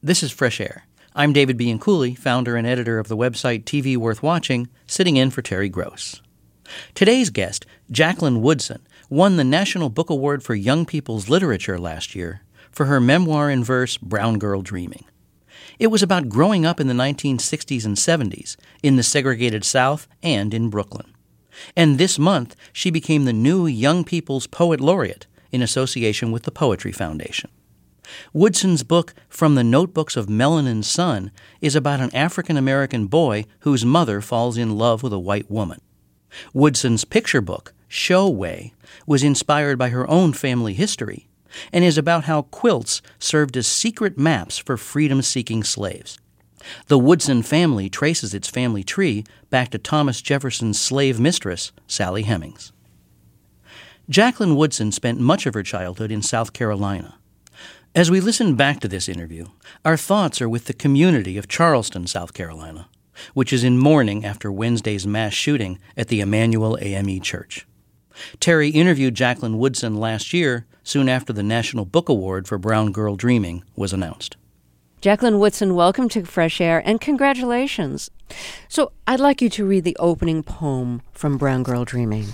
This is Fresh Air. I'm David Bianculli, founder and editor of the website TV Worth Watching, sitting in for Terry Gross. Today's guest, Jacqueline Woodson, won the National Book Award for Young People's Literature last year for her memoir in verse, Brown Girl Dreaming. It was about growing up in the 1960s and 70s, in the segregated South and in Brooklyn. And this month, she became the new Young People's Poet Laureate in association with the Poetry Foundation. Woodson's book, From the Notebooks of Melanin's Son, is about an African-American boy whose mother falls in love with a white woman. Woodson's picture book, Show Way, was inspired by her own family history and is about how quilts served as secret maps for freedom-seeking slaves. The Woodson family traces its family tree back to Thomas Jefferson's slave mistress, Sally Hemings. Jacqueline Woodson spent much of her childhood in South Carolina. As we listen back to this interview, our thoughts are with the community of Charleston, South Carolina, which is in mourning after Wednesday's mass shooting at the Emmanuel AME Church. Terry interviewed Jacqueline Woodson last year, soon after the National Book Award for Brown Girl Dreaming was announced. Jacqueline Woodson, welcome to Fresh Air, and congratulations. So I'd like you to read the opening poem from Brown Girl Dreaming.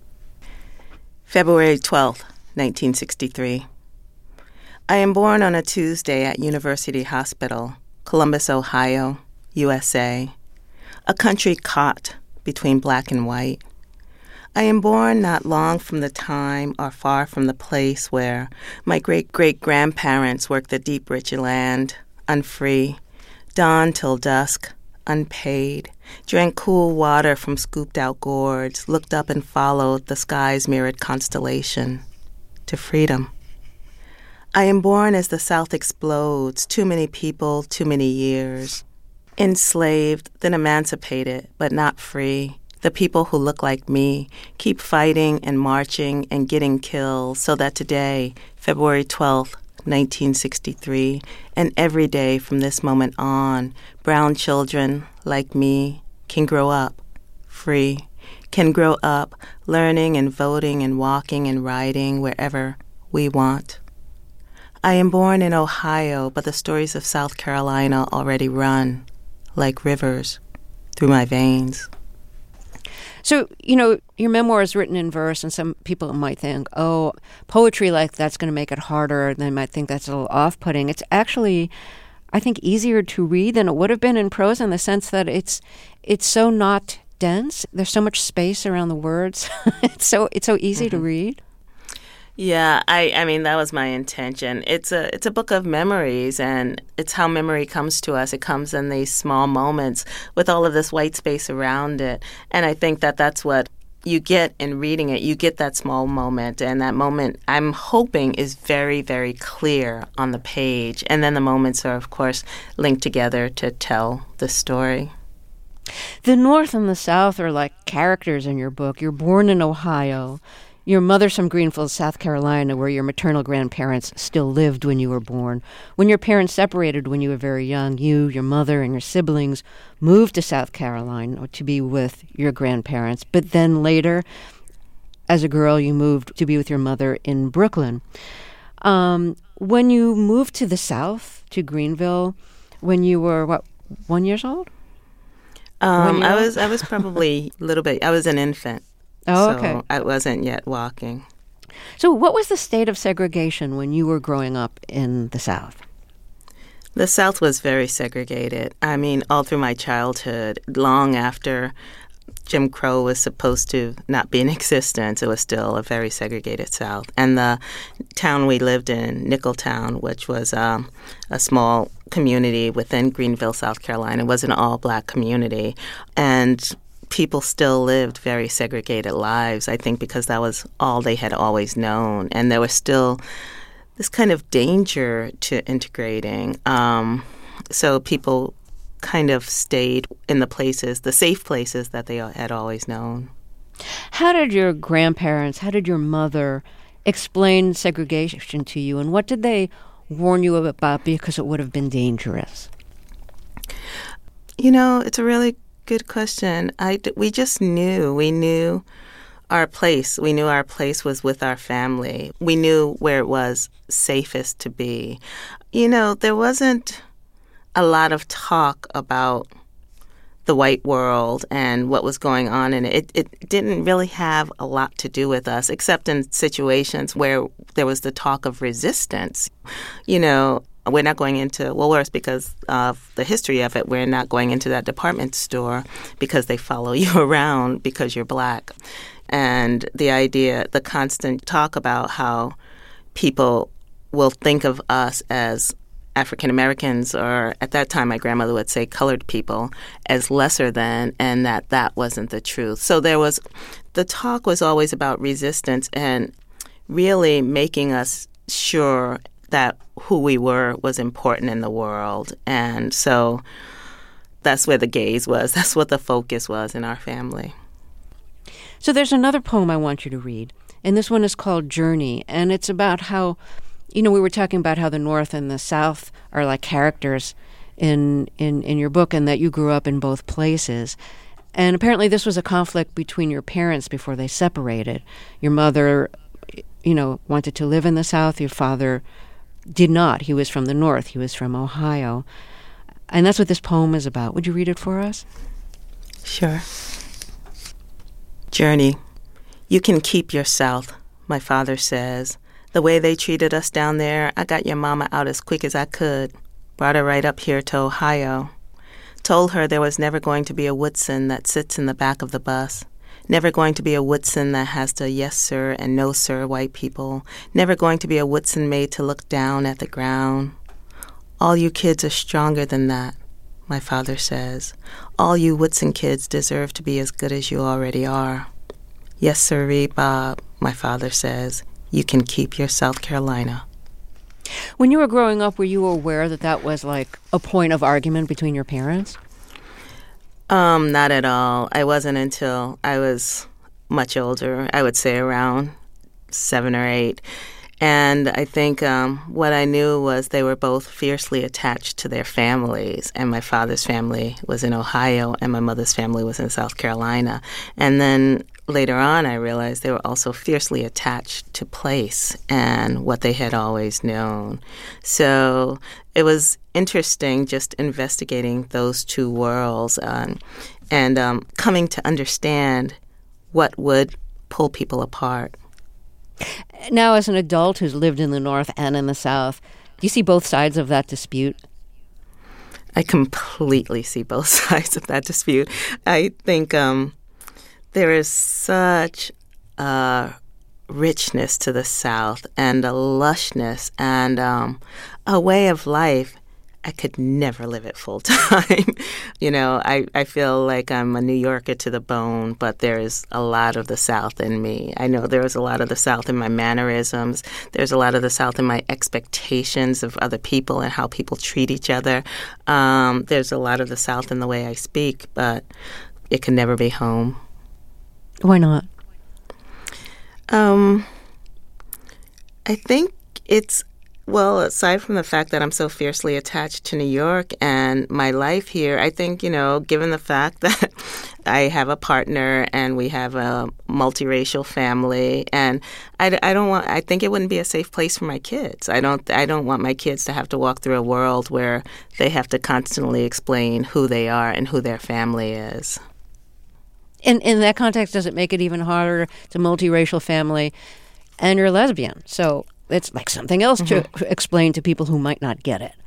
February 12th, 1963. I am born on a Tuesday at University Hospital, Columbus, Ohio, USA, a country caught between black and white. I am born not long from the time or far from the place where my great-great-grandparents worked the deep, rich land, unfree, dawn till dusk, unpaid, drank cool water from scooped-out gourds, looked up and followed the sky's mirrored constellation to freedom. I am born as the South explodes, too many people, too many years. Enslaved, then emancipated, but not free. The people who look like me keep fighting and marching and getting killed so that today, February 12th, 1963, and every day from this moment on, brown children like me can grow up free, can grow up learning and voting and walking and riding wherever we want. I am born in Ohio, but the stories of South Carolina already run like rivers through my veins. So, your memoir is written in verse, and some people might think, oh, poetry like that's going to make it harder. They might think that's a little off-putting. It's actually, I think, easier to read than it would have been in prose in the sense that it's so not dense. There's so much space around the words. It's so easy to read. Yeah, I mean, that was my intention. It's a book of memories, and it's how memory comes to us. It comes in these small moments with all of this white space around it. And I think that that's what you get in reading it. You get that small moment, and that moment, I'm hoping, is very, very clear on the page. And then the moments are, of course, linked together to tell the story. The North and the South are like characters in your book. You're born in Ohio. Your mother's from Greenville, South Carolina, where your maternal grandparents still lived when you were born. When your parents separated when you were very young, you, your mother, and your siblings moved to South Carolina to be with your grandparents. But then later, as a girl, you moved to be with your mother in Brooklyn. When you moved to the South, to Greenville, when you were, 1 year old? I was probably a little bit, I was an infant. Oh, okay. So I wasn't yet walking. So what was the state of segregation when you were growing up in the South? The South was very segregated. I mean, all through my childhood, long after Jim Crow was supposed to not be in existence, it was still a very segregated South. And the town we lived in, Nicholtown, which was a small community within Greenville, South Carolina, was an all-black community. And people still lived very segregated lives, I think, because that was all they had always known. And there was still this kind of danger to integrating. So people kind of stayed in the places, the safe places that they had always known. How did your grandparents, how did your mother explain segregation to you, and what did they warn you about because it would have been dangerous? It's a really good question. We just knew. We knew our place. We knew our place was with our family. We knew where it was safest to be. There wasn't a lot of talk about the white world and what was going on in it. It didn't really have a lot to do with us, except in situations where there was the talk of resistance. You know, we're not going into Woolworths because of the history of it. We're not going into that department store because they follow you around because you're black. And the constant talk about how people will think of us as African Americans, or at that time my grandmother would say colored people, as lesser than, and that wasn't the truth. So the talk was always about resistance and really making us sure that who we were was important in the world. And so that's where the gaze was. That's what the focus was in our family. So there's another poem I want you to read, and this one is called Journey, and it's about how, we were talking about how the North and the South are like characters in your book, and that you grew up in both places. And apparently this was a conflict between your parents before they separated. Your mother, wanted to live in the South. Your father did not. He was from the North. He was from Ohio. And that's what this poem is about. Would you read it for us? Sure. Journey. You can keep your South, my father says. The way they treated us down there, I got your mama out as quick as I could. Brought her right up here to Ohio. Told her there was never going to be a Woodson that sits in the back of the bus. Never going to be a Woodson that has the yes sir and no sir white people. Never going to be a Woodson made to look down at the ground. All you kids are stronger than that, my father says. All you Woodson kids deserve to be as good as you already are. Yes, sirree, Bob, my father says. You can keep your South Carolina. When you were growing up, were you aware that was like a point of argument between your parents? Not at all. I wasn't until I was much older, I would say around 7 or 8. And I think what I knew was they were both fiercely attached to their families. And my father's family was in Ohio and my mother's family was in South Carolina. And then later on, I realized they were also fiercely attached to place and what they had always known. So it was interesting just investigating those two worlds and coming to understand what would pull people apart. Now, as an adult who's lived in the North and in the South, do you see both sides of that dispute? I completely see both sides of that dispute. I think there is such a richness to the South and a lushness and a way of life. I could never live it full time. I feel like I'm a New Yorker to the bone, but there is a lot of the South in me. I know there is a lot of the South in my mannerisms. There's a lot of the South in my expectations of other people and how people treat each other. There's a lot of the South in the way I speak, but it can never be home. Why not? I think it's, aside from the fact that I'm so fiercely attached to New York and my life here, I think, given the fact that I have a partner and we have a multiracial family, and I think it wouldn't be a safe place for my kids. I don't want my kids to have to walk through a world where they have to constantly explain who they are and who their family is. In that context, does it make it even harder? It's a multiracial family, and you're a lesbian, so it's like something else to explain to people who might not get it.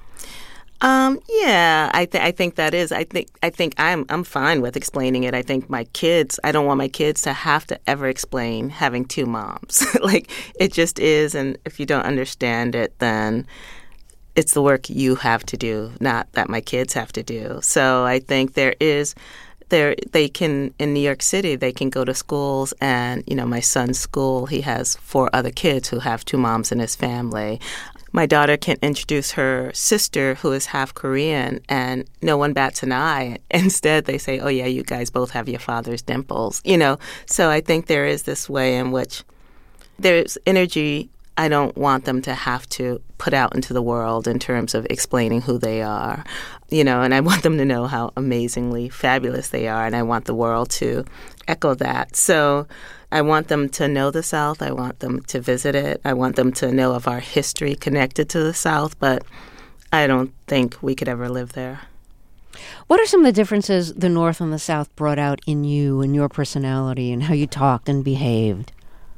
Yeah, I think that is. I think I'm fine with explaining it. I think I don't want my kids to have to ever explain having two moms. Like, it just is, and if you don't understand it, then it's the work you have to do, not that my kids have to do. So I think they can, in New York City, they can go to schools and, my son's school, he has 4 other kids who have 2 moms in his family. My daughter can introduce her sister who is half Korean and no one bats an eye. Instead, they say, oh, yeah, you guys both have your father's dimples, So I think there is this way in which there's energy I don't want them to have to put out into the world in terms of explaining who they are, and I want them to know how amazingly fabulous they are, and I want the world to echo that. So I want them to know the South. I want them to visit it. I want them to know of our history connected to the South, but I don't think we could ever live there. What are some of the differences the North and the South brought out in you and your personality and how you talked and behaved?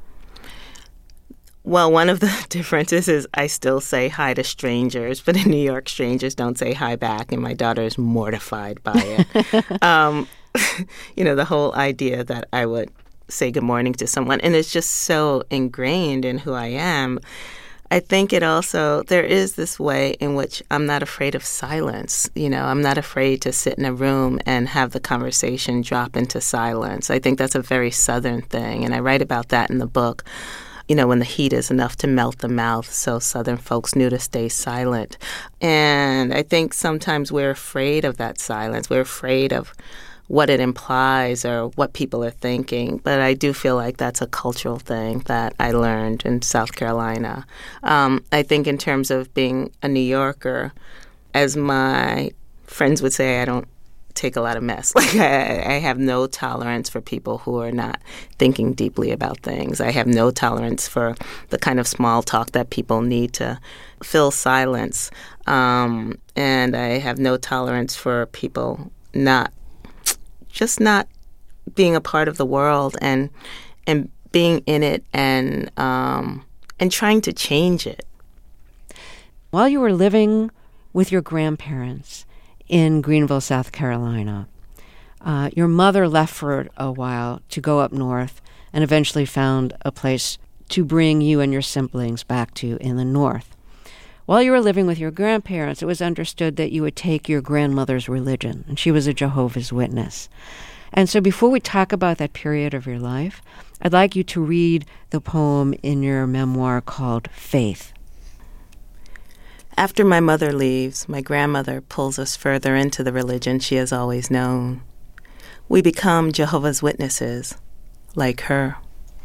Well, one of the differences is I still say hi to strangers, but in New York, strangers don't say hi back, and my daughter is mortified by it. The whole idea that I would say good morning to someone, and it's just so ingrained in who I am. I think there is this way in which I'm not afraid of silence. I'm not afraid to sit in a room and have the conversation drop into silence. I think that's a very Southern thing, and I write about that in the book. When the heat is enough to melt the mouth, so Southern folks knew to stay silent. And I think sometimes we're afraid of that silence. We're afraid of what it implies or what people are thinking. But I do feel like that's a cultural thing that I learned in South Carolina. I think in terms of being a New Yorker, as my friends would say, I don't take a lot of mess. Like I have no tolerance for people who are not thinking deeply about things. I have no tolerance for the kind of small talk that people need to fill silence. And I have no tolerance for people not being a part of the world and being in it and trying to change it. While you were living with your grandparents in Greenville, South Carolina, your mother left for a while to go up north and eventually found a place to bring you and your siblings back to in the north. While you were living with your grandparents, it was understood that you would take your grandmother's religion, and she was a Jehovah's Witness. And so before we talk about that period of your life, I'd like you to read the poem in your memoir called Faith. After my mother leaves, my grandmother pulls us further into the religion she has always known. We become Jehovah's Witnesses, like her.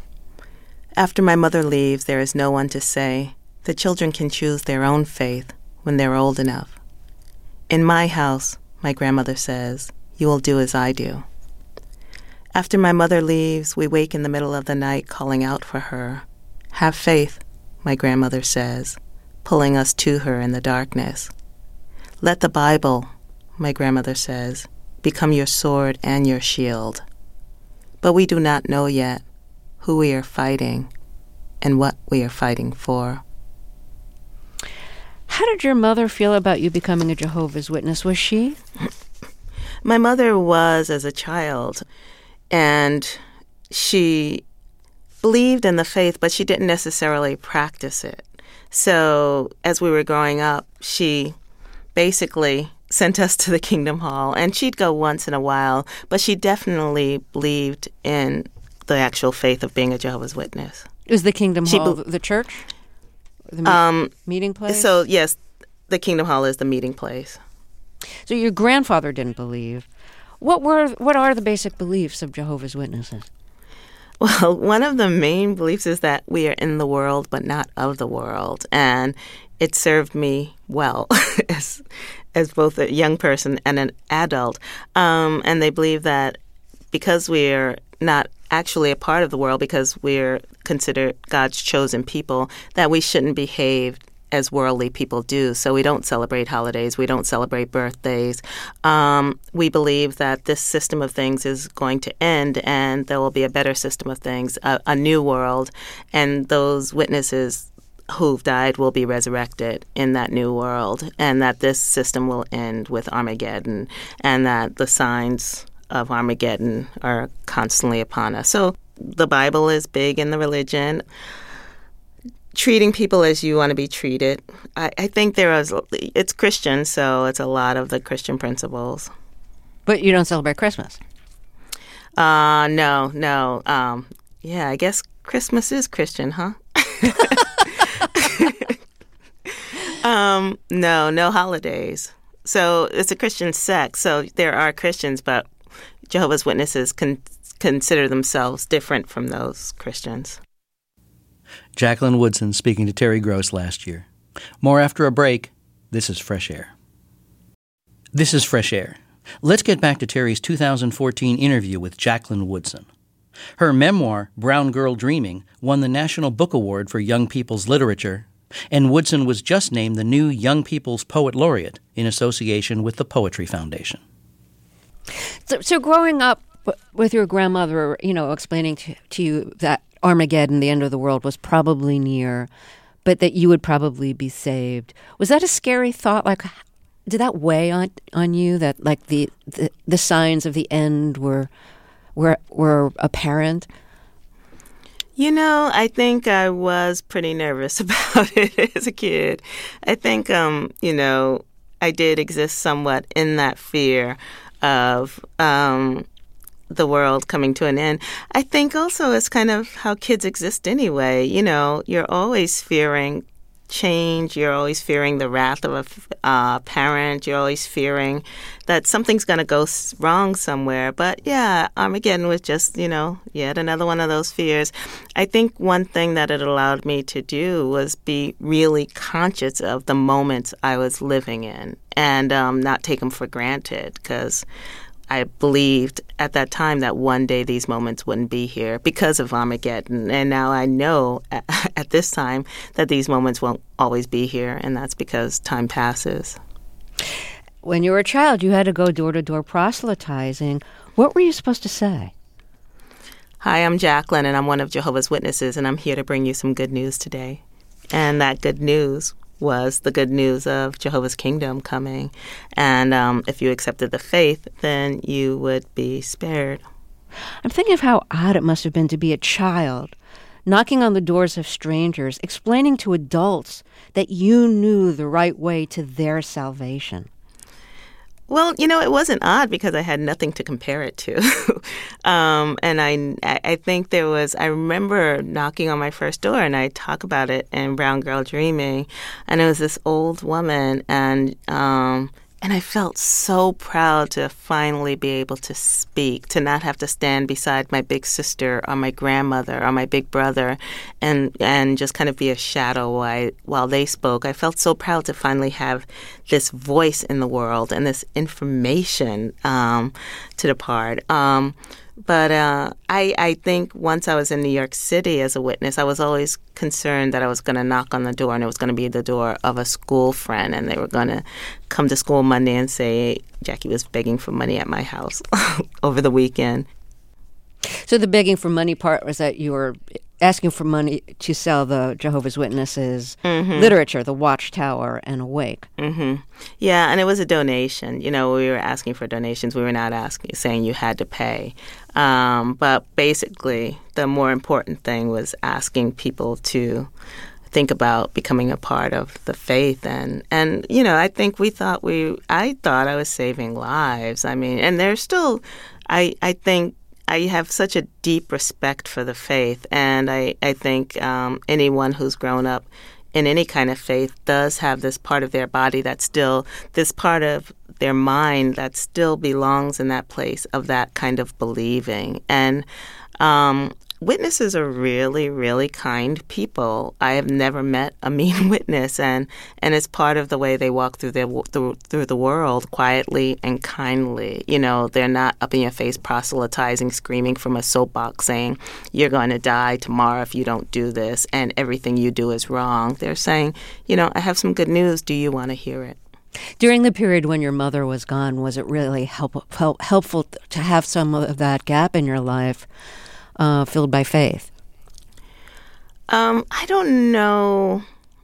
After my mother leaves, there is no one to say, the children can choose their own faith when they're old enough. In my house, my grandmother says, you will do as I do. After my mother leaves, we wake in the middle of the night calling out for her. Have faith, my grandmother says, pulling us to her in the darkness. Let the Bible, my grandmother says, become your sword and your shield. But we do not know yet who we are fighting and what we are fighting for. How did your mother feel about you becoming a Jehovah's Witness? Was she? My mother was as a child, and she believed in the faith, but she didn't necessarily practice it. So as we were growing up, she basically sent us to the Kingdom Hall, and she'd go once in a while, but she definitely believed in the actual faith of being a Jehovah's Witness. Is the Kingdom Hall the church? The meeting place? So, yes, the Kingdom Hall is the meeting place. So your grandfather didn't believe. What are the basic beliefs of Jehovah's Witnesses? Well, one of the main beliefs is that we are in the world but not of the world, and it served me well as both a young person and an adult. And they believe that because we're not actually a part of the world, because we're considered God's chosen people, that we shouldn't behave as worldly people do. So we don't celebrate holidays. We don't celebrate birthdays. We believe that this system of things is going to end and there will be a better system of things, a new world, and those witnesses who've died will be resurrected in that new world, and that this system will end with Armageddon, and that the signs of Armageddon are constantly upon us. So the Bible is big in the religion. Treating people as you want to be treated. I think it's Christian, so it's a lot of the Christian principles. But you don't celebrate Christmas? No. Yeah, I guess Christmas is Christian, huh? No holidays. So it's a Christian sect, so there are Christians, but Jehovah's Witnesses consider themselves different from those Christians. Jacqueline Woodson speaking to Terry Gross last year. More after a break. This is Fresh Air. This is Fresh Air. Let's get back to Terry's 2014 interview with Jacqueline Woodson. Her memoir, Brown Girl Dreaming, won the National Book Award for Young People's Literature And Woodson was just named the new Young People's Poet Laureate in association with the Poetry Foundation. So growing up with your grandmother, explaining to you that Armageddon, the end of the world, was probably near, but that you would probably be saved. Was that a scary thought? Like, did that weigh on you, that like the signs of the end were apparent? I think I was pretty nervous about it as a kid. I think, I did exist somewhat in that fear of the world coming to an end. I think also it's kind of how kids exist anyway. You're always fearing change. You're always fearing the wrath of a parent. You're always fearing that something's going to go wrong somewhere. But yeah, Armageddon was just, yet another one of those fears. I think one thing that it allowed me to do was be really conscious of the moments I was living in and not take them for granted, because I believed at that time that one day these moments wouldn't be here because of Armageddon. And now I know at this time that these moments won't always be here, and that's because time passes. When you were a child, you had to go door-to-door proselytizing. What were you supposed to say? Hi, I'm Jacqueline, and I'm one of Jehovah's Witnesses, and I'm here to bring you some good news today. And that good news was the good news of Jehovah's Kingdom coming. And if you accepted the faith, then you would be spared. I'm thinking of how odd it must have been to be a child, knocking on the doors of strangers, explaining to adults that you knew the right way to their salvation. Well, it wasn't odd because I had nothing to compare it to. And I think I remember knocking on my first door, and I talk about it in Brown Girl Dreaming. And it was this old woman, and I felt so proud to finally be able to speak, to not have to stand beside my big sister or my grandmother or my big brother and just kind of be a shadow while they spoke. I felt so proud to finally have this voice in the world and this information to depart. But I think once I was in New York City as a witness, I was always concerned that I was going to knock on the door, and it was going to be the door of a school friend, and they were going to come to school Monday and say, Jackie was begging for money at my house over the weekend. So the begging for money part was that you were asking for money to sell the Jehovah's Witnesses literature, The Watchtower and Awake. Mm-hmm. Yeah, and it was a donation. We were asking for donations. We were not saying you had to pay. But basically, the more important thing was asking people to think about becoming a part of the faith. And I think I thought I was saving lives. I mean, and there's still, I think, I have such a deep respect for the faith, and I think anyone who's grown up in any kind of faith does have this part of their body that's still, this part of their mind that still belongs in that place of that kind of believing. And witnesses are really, really kind people. I have never met a mean witness, and it's part of the way they walk through through the world quietly and kindly. They're not up in your face proselytizing, screaming from a soapbox saying, you're going to die tomorrow if you don't do this, and everything you do is wrong. They're saying, I have some good news. Do you want to hear it? During the period when your mother was gone, was it really helpful to have some of that gap in your life filled by faith? I don't know.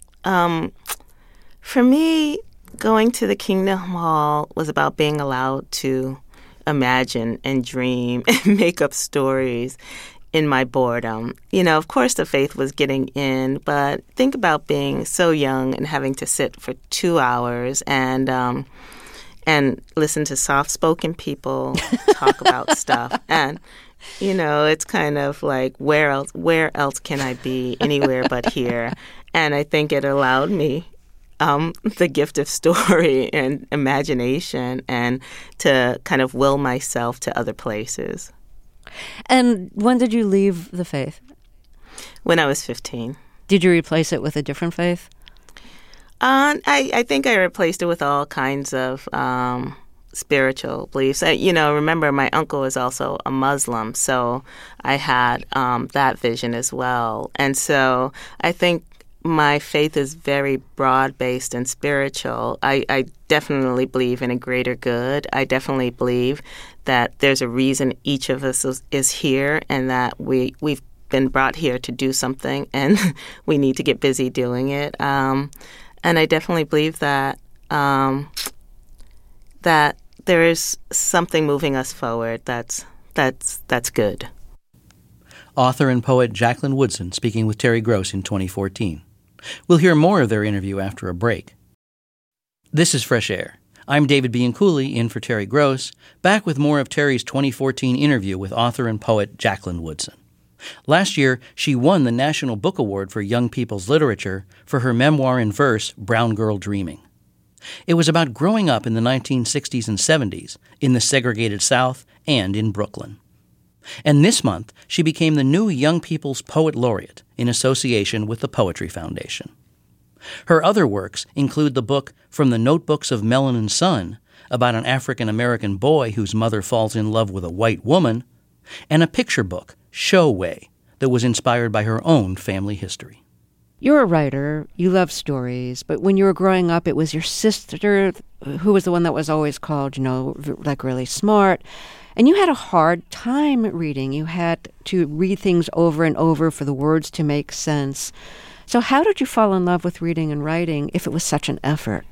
For me, going to the Kingdom Hall was about being allowed to imagine and dream and make up stories in my boredom. Of course the faith was getting in, but think about being so young and having to sit for 2 hours and listen to soft-spoken people talk about stuff. And it's kind of like, where else can I be? Anywhere but here. And I think it allowed me the gift of story and imagination, and to kind of will myself to other places. And when did you leave the faith? When I was 15. Did you replace it with a different faith? I think I replaced it with all kinds of spiritual beliefs. Remember, my uncle is also a Muslim, so I had that vision as well. And so I think my faith is very broad-based and spiritual. I definitely believe in a greater good. I definitely believe that there's a reason each of us is here, and that we've been brought here to do something, and we need to get busy doing it. And I definitely believe that that there is something moving us forward that's good. Author and poet Jacqueline Woodson speaking with Terry Gross in 2014. We'll hear more of their interview after a break. This is Fresh Air. I'm David Bianculli, in for Terry Gross, back with more of Terry's 2014 interview with author and poet Jacqueline Woodson. Last year, she won the National Book Award for Young People's Literature for her memoir in verse, Brown Girl Dreaming. It was about growing up in the 1960s and 70s, in the segregated South and in Brooklyn. And this month, she became the new Young People's Poet Laureate in association with the Poetry Foundation. Her other works include the book From the Notebooks of Melanin Sun, about an African-American boy whose mother falls in love with a white woman, and a picture book, Show Way, that was inspired by her own family history. You're a writer. You love stories. But when you were growing up, it was your sister who was the one that was always called, like really smart. And you had a hard time reading. You had to read things over and over for the words to make sense. So how did you fall in love with reading and writing if it was such an effort?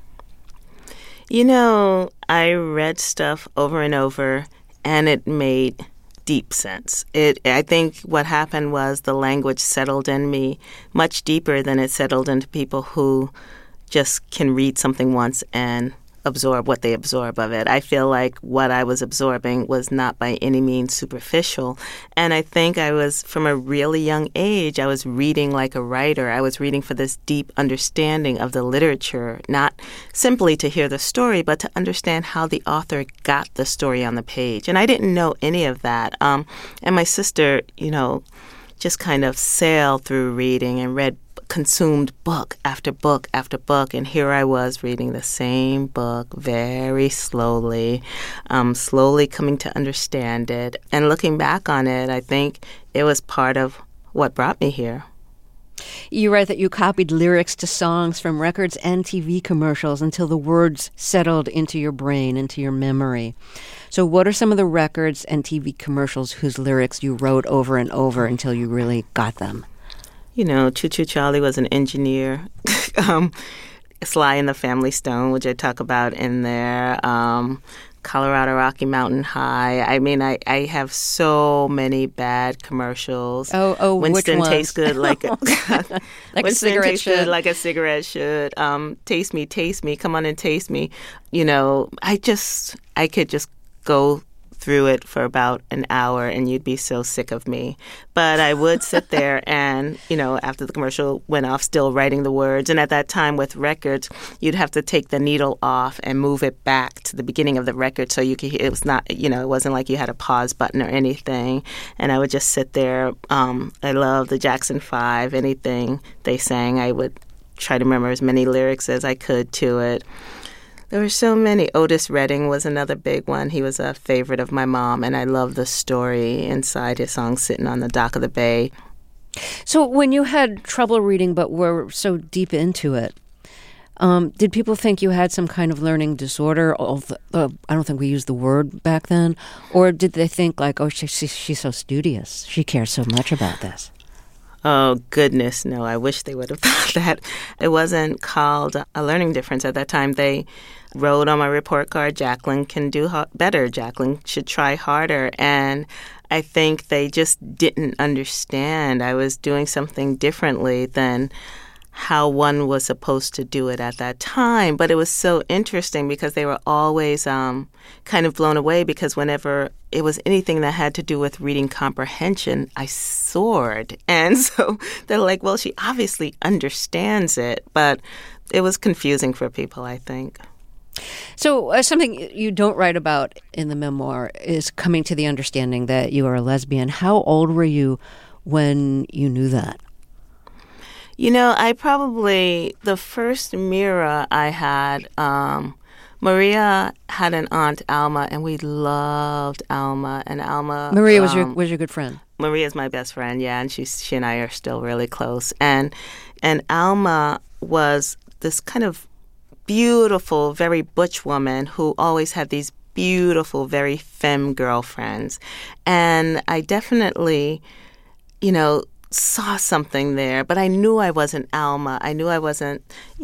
I read stuff over and over, and it made deep sense. I think what happened was the language settled in me much deeper than it settled into people who just can read something once and absorb what they absorb of it. I feel like what I was absorbing was not by any means superficial. And I think from a really young age, I was reading like a writer. I was reading for this deep understanding of the literature, not simply to hear the story, but to understand how the author got the story on the page. And I didn't know any of that. And my sister, just kind of sailed through reading and consumed book after book after book, and here I was reading the same book very slowly, slowly coming to understand it. And looking back on it, I think it was part of what brought me here. You write that you copied lyrics to songs from records and TV commercials until the words settled into your brain, into your memory. So what are some of the records and TV commercials whose lyrics you wrote over and over until you really got them? Choo Choo Charlie was an engineer. Sly and the Family Stone, which I talk about in there. Colorado Rocky Mountain High. I mean, I have so many bad commercials. Oh, Winston which ones? tastes good like like Winston a cigarette tastes good should. like a cigarette should. Taste me, come on and taste me. I could just go through it for about an hour and you'd be so sick of me. But I would sit there and, after the commercial went off, still writing the words. And at that time with records, you'd have to take the needle off and move it back to the beginning of the record so you could hear. It was not, it wasn't like you had a pause button or anything. And I would just sit there. I love the Jackson 5, anything they sang. I would try to remember as many lyrics as I could to it. There were so many. Otis Redding was another big one. He was a favorite of my mom, and I love the story inside his song, Sitting on the Dock of the Bay. So when you had trouble reading but were so deep into it, did people think you had some kind of learning disorder? I don't think we used the word back then. Or did they think like, oh, she's so studious. She cares so much about this. Oh, goodness, no. I wish they would have thought that. It wasn't called a learning difference at that time. They wrote on my report card, Jacqueline can do better. Jacqueline should try harder. And I think they just didn't understand I was doing something differently than how one was supposed to do it at that time. But it was so interesting because they were always kind of blown away because whenever it was anything that had to do with reading comprehension, I soared. And so they're like, well, she obviously understands it. But it was confusing for people, I think. So something you don't write about in the memoir is coming to the understanding that you are a lesbian. How old were you when you knew that? The first mirror I had, Maria had an aunt, Alma, and we loved Alma. And Alma... Maria was your good friend? Maria's my best friend, yeah, and she and I are still really close. And Alma was this kind of beautiful, very butch woman who always had these beautiful, very femme girlfriends. And I definitely, saw something there, but I knew I wasn't Alma. I knew I wasn't,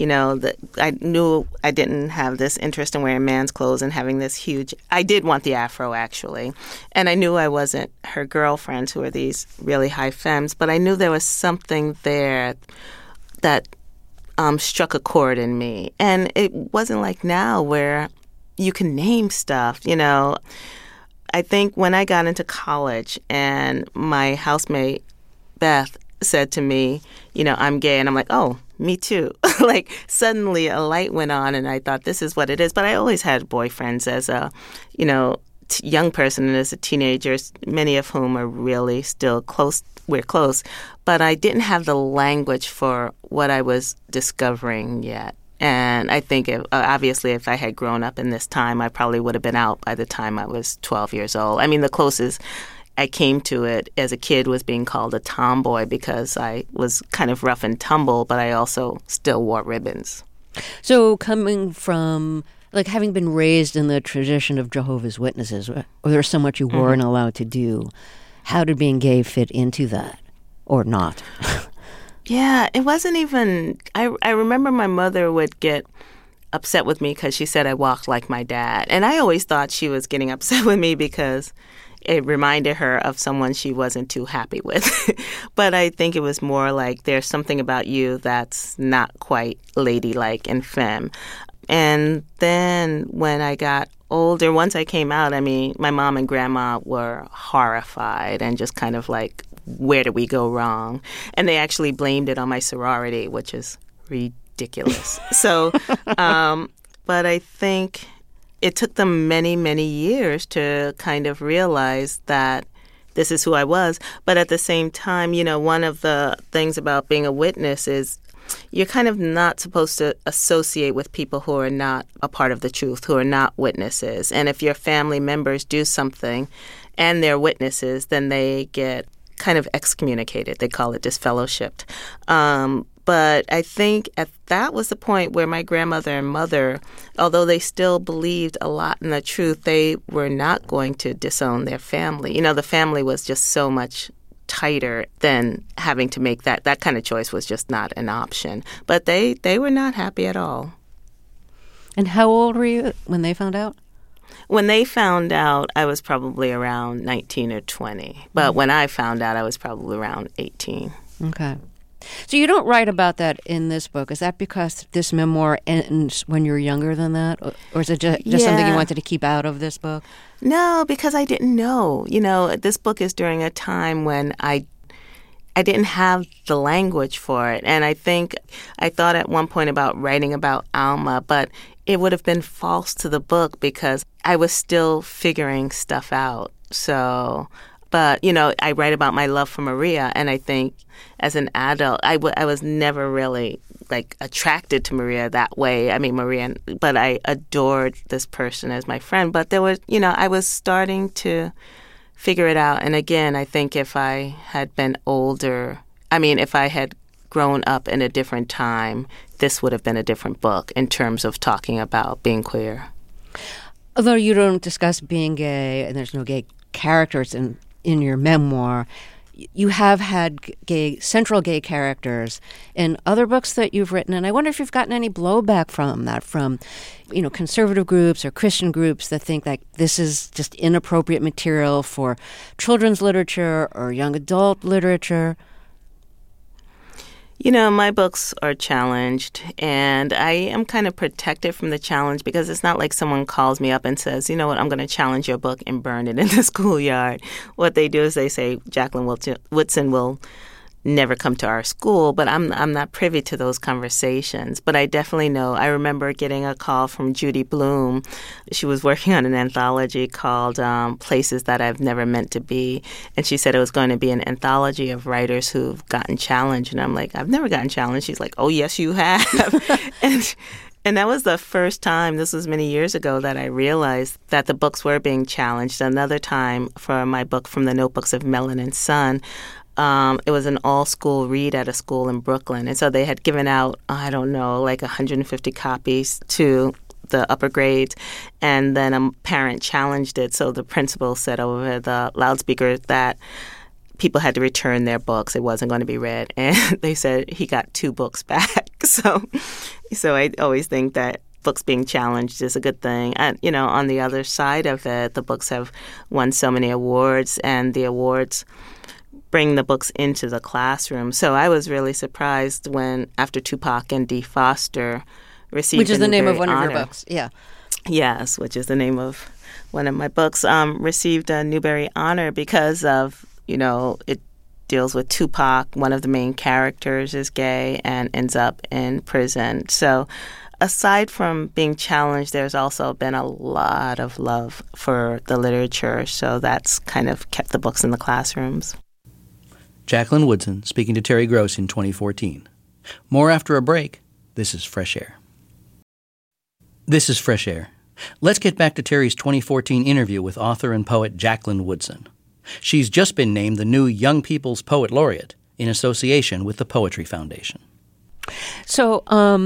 I knew I didn't have this interest in wearing man's clothes and having this huge, I did want the afro actually. And I knew I wasn't her girlfriends who were these really high femmes, but I knew there was something there that struck a chord in me. And it wasn't like now where you can name stuff, I think when I got into college and my housemate Beth said to me, I'm gay. And I'm like, oh, me too. Like suddenly a light went on and I thought this is what it is. But I always had boyfriends as a, young person and as a teenager, many of whom are really still close. We're close. But I didn't have the language for what I was discovering yet. And I think, obviously, if I had grown up in this time, I probably would have been out by the time I was 12 years old. I mean, the closest I came to it as a kid was being called a tomboy because I was kind of rough and tumble, but I also still wore ribbons. So coming from, having been raised in the tradition of Jehovah's Witnesses, where there's so much you weren't allowed to do, how did being gay fit into that or not? Yeah, it wasn't even, I remember my mother would get upset with me because she said I walked like my dad. And I always thought she was getting upset with me because it reminded her of someone she wasn't too happy with. But I think it was more like there's something about you that's not quite ladylike and femme. And then when I got older, once I came out, my mom and grandma were horrified and just kind of like, where did we go wrong? And they actually blamed it on my sorority, which is ridiculous. So, but I think it took them many, many years to kind of realize that this is who I was. But at the same time, one of the things about being a witness is you're kind of not supposed to associate with people who are not a part of the truth, who are not witnesses. And if your family members do something and they're witnesses, then they get kind of excommunicated. They call it disfellowshipped. But I think that was the point where my grandmother and mother, although they still believed a lot in the truth, they were not going to disown their family. The family was just so much tighter than having to make that kind of choice was just not an option. But they were not happy at all. And how old were you when they found out? When they found out, I was probably around 19 or 20. But when I found out, I was probably around 18. Okay. So you don't write about that in this book. Is that because this memoir ends when you're younger than that? Or is it just something you wanted to keep out of this book? No, because I didn't know. This book is during a time when I didn't have the language for it. And I think I thought at one point about writing about Alma, but it would have been false to the book because I was still figuring stuff out. So, but, I write about my love for Maria, and I think as an adult, I was never really, attracted to Maria that way. But I adored this person as my friend. But there was, I was starting to figure it out. And again, I think if I had been older, if I had grown up in a different time, this would have been a different book in terms of talking about being queer. Although you don't discuss being gay and there's no gay characters in your memoir, you have had central gay characters in other books that you've written, and I wonder if you've gotten any blowback from that, from conservative groups or Christian groups that think that this is just inappropriate material for children's literature or young adult literature. My books are challenged, and I am kind of protected from the challenge because it's not like someone calls me up and says, you know what, I'm going to challenge your book and burn it in the schoolyard. What they do is they say, Jacqueline Woodson will never come to our school, but I'm not privy to those conversations. But I definitely know. I remember getting a call from Judy Blume. She was working on an anthology called Places That I've Never Meant to Be. And she said it was going to be an anthology of writers who've gotten challenged. And I'm like, I've never gotten challenged. She's like, oh, yes, you have. And that was the first time, this was many years ago, that I realized that the books were being challenged. Another time for my book, From the Notebooks of Melanin Sun, it was an all-school read at a school in Brooklyn. And so they had given out, I don't know, like 150 copies to the upper grades. And then a parent challenged it. So the principal said over the loudspeaker that people had to return their books. It wasn't going to be read. And they said he got 2 books back. So I always think that books being challenged is a good thing. And, on the other side of it, the books have won so many awards, and the awards bring the books into the classroom. So I was really surprised when, after Tupac and Dee Foster received Which is the name of Newbery one Honor. of your books, yeah. Yes, which is the name of one of my books, received a Newbery Honor because of, it deals with Tupac. One of the main characters is gay and ends up in prison. So aside from being challenged, there's also been a lot of love for the literature. So that's kind of kept the books in the classrooms. Jacqueline Woodson speaking to Terry Gross in 2014. More after a break. This is Fresh Air. This is Fresh Air. Let's get back to Terry's 2014 interview with author and poet Jacqueline Woodson. She's just been named the new Young People's Poet Laureate in association with the Poetry Foundation. So,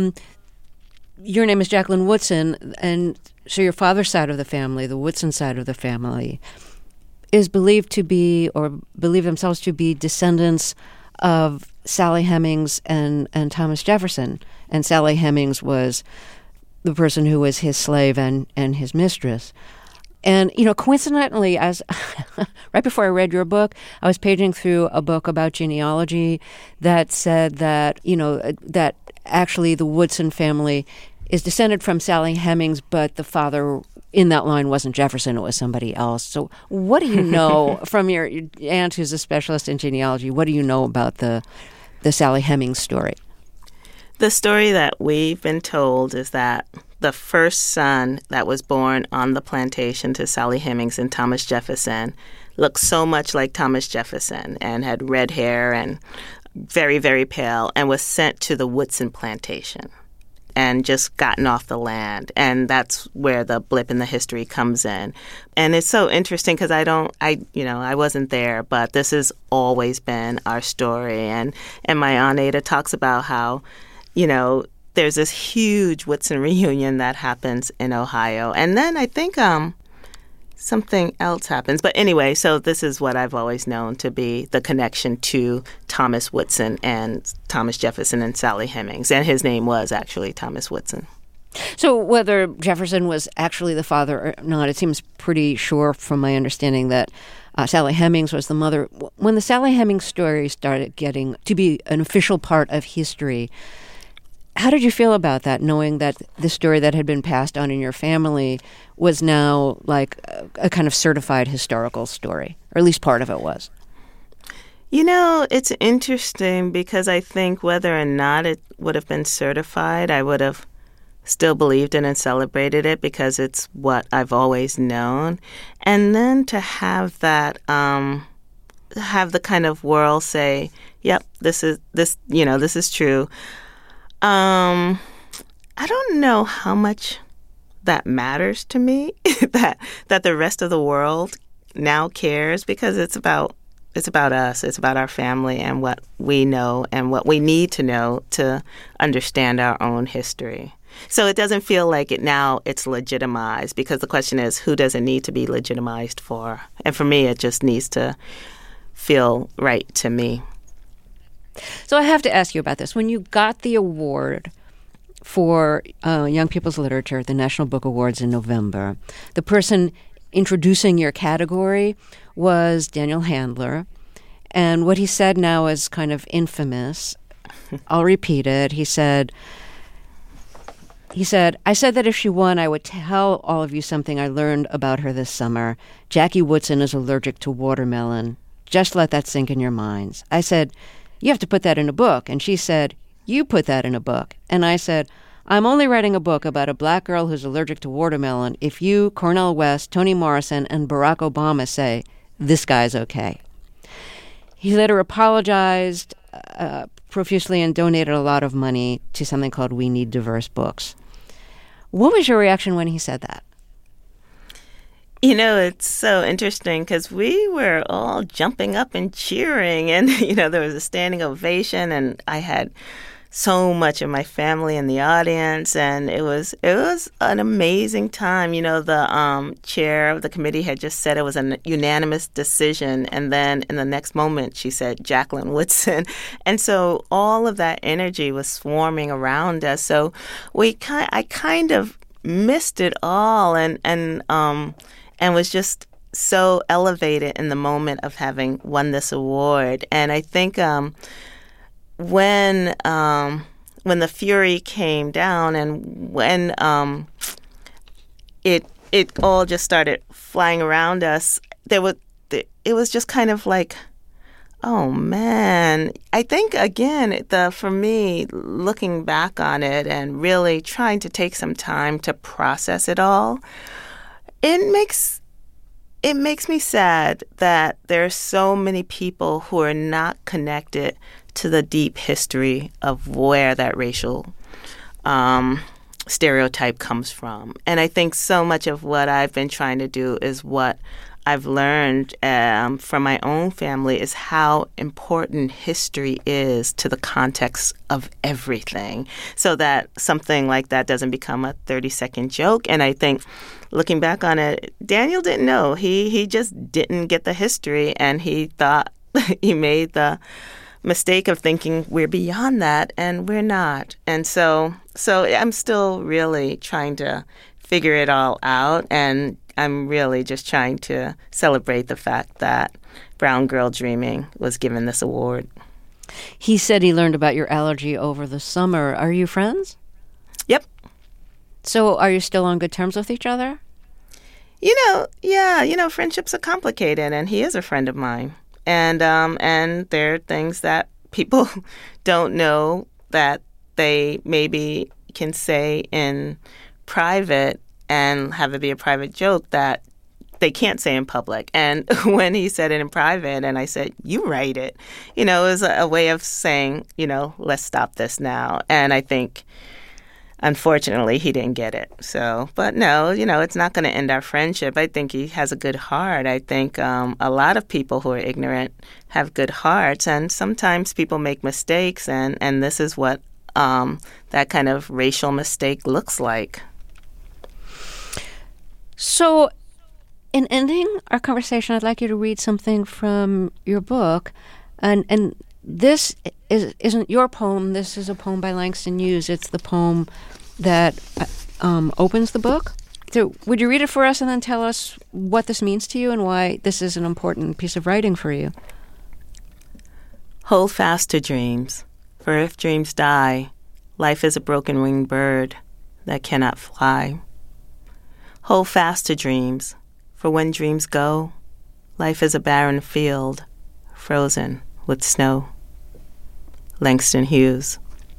your name is Jacqueline Woodson, and so your father's side of the family, the Woodson side of the family, is believed to be, or believe themselves to be, descendants of Sally Hemings and Thomas Jefferson. And Sally Hemings was the person who was his slave and his mistress. And, coincidentally, as right before I read your book, I was paging through a book about genealogy that said that, that actually the Woodson family is descended from Sally Hemings, but the father in that line wasn't Jefferson, it was somebody else. So what do you know from your aunt, who's a specialist in genealogy, what do you know about the Sally Hemings story? The story that we've been told is that the first son that was born on the plantation to Sally Hemings and Thomas Jefferson looked so much like Thomas Jefferson and had red hair and very, very pale, and was sent to the Woodson plantation and just gotten off the land. And that's where the blip in the history comes in. And it's so interesting because I wasn't there, but this has always been our story. And my Aunt Ada talks about how, there's this huge Woodson reunion that happens in Ohio. And then I think something else happens. But anyway, so this is what I've always known to be the connection to Thomas Woodson and Thomas Jefferson and Sally Hemings. And his name was actually Thomas Woodson. So whether Jefferson was actually the father or not, it seems pretty sure from my understanding that Sally Hemings was the mother. When the Sally Hemings story started getting to be an official part of history, how did you feel about that, knowing that the story that had been passed on in your family was now like a kind of certified historical story, or at least part of it was? It's interesting because I think whether or not it would have been certified, I would have still believed in and celebrated it because it's what I've always known. And then to have that, have the kind of world say, yep, this is true. I don't know how much that matters to me, that the rest of the world now cares, because it's about us, it's about our family and what we know and what we need to know to understand our own history. So it doesn't feel like it's legitimized, because the question is, who does it need to be legitimized for? And for me, it just needs to feel right to me. So I have to ask you about this. When you got the award for Young People's Literature at the National Book Awards in November, the person introducing your category was Daniel Handler. And what he said now is kind of infamous. I'll repeat it. He said, I said that if she won, I would tell all of you something I learned about her this summer. Jackie Woodson is allergic to watermelon. Just let that sink in your minds. I said, you have to put that in a book. And she said, you put that in a book. And I said, I'm only writing a book about a black girl who's allergic to watermelon if you, Cornel West, Toni Morrison, and Barack Obama say, this guy's okay. He later apologized profusely and donated a lot of money to something called We Need Diverse Books. What was your reaction when he said that? You know, it's so interesting because we were all jumping up and cheering, and, there was a standing ovation, and I had so much of my family in the audience, and it was an amazing time. The chair of the committee had just said it was a unanimous decision, and then in the next moment she said Jacqueline Woodson, and so all of that energy was swarming around us. So I kind of missed it all, and was just so elevated in the moment of having won this award. And I think when the fury came down and when it all just started flying around us, it was just kind of like, oh man. I think again, for me, looking back on it and really trying to take some time to process it all, it makes me sad that there are so many people who are not connected to the deep history of where that racial stereotype comes from. And I think so much of what I've been trying to do is what I've learned from my own family is how important history is to the context of everything, so that something like that doesn't become a 30-second joke. And I think looking back on it, Daniel didn't know. He just didn't get the history, and he thought he made the mistake of thinking we're beyond that, and we're not. And so I'm still really trying to figure it all out, and I'm really just trying to celebrate the fact that Brown Girl Dreaming was given this award. He said he learned about your allergy over the summer. Are you friends? Yep. So are you still on good terms with each other? Friendships are complicated, and he is a friend of mine. And there are things that people don't know that they maybe can say in private and have it be a private joke that they can't say in public. And when he said it in private and I said, you write it, it was a way of saying, let's stop this now. And I think, unfortunately, he didn't get it. So, but no, it's not going to end our friendship. I think he has a good heart. I think a lot of people who are ignorant have good hearts. And sometimes people make mistakes. And this is what that kind of racial mistake looks like. So, in ending our conversation, I'd like you to read something from your book. And this isn't your poem. This is a poem by Langston Hughes. It's the poem that opens the book. So would you read it for us and then tell us what this means to you and why this is an important piece of writing for you? Hold fast to dreams, for if dreams die, life is a broken-winged bird that cannot fly. Hold fast to dreams, for when dreams go, life is a barren field, frozen with snow. Langston Hughes.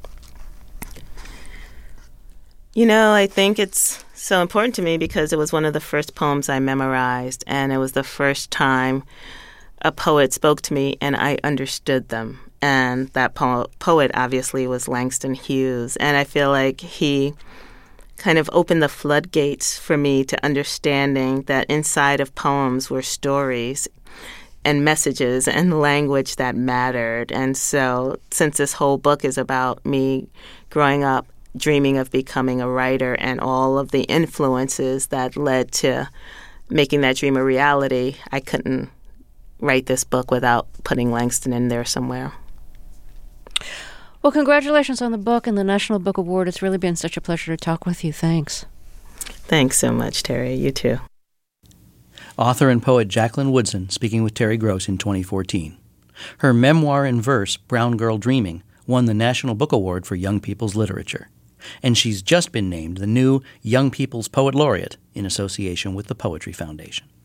I think it's so important to me because it was one of the first poems I memorized, and it was the first time a poet spoke to me and I understood them. And that poet obviously was Langston Hughes. And I feel like he kind of opened the floodgates for me to understanding that inside of poems were stories and messages and language that mattered. And so since this whole book is about me growing up dreaming of becoming a writer and all of the influences that led to making that dream a reality, I couldn't write this book without putting Langston in there somewhere. Well, congratulations on the book and the National Book Award. It's really been such a pleasure to talk with you. Thanks. Thanks so much, Terry. You too. Author and poet Jacqueline Woodson speaking with Terry Gross in 2014. Her memoir in verse, Brown Girl Dreaming, won the National Book Award for Young People's Literature. And she's just been named the new Young People's Poet Laureate in association with the Poetry Foundation.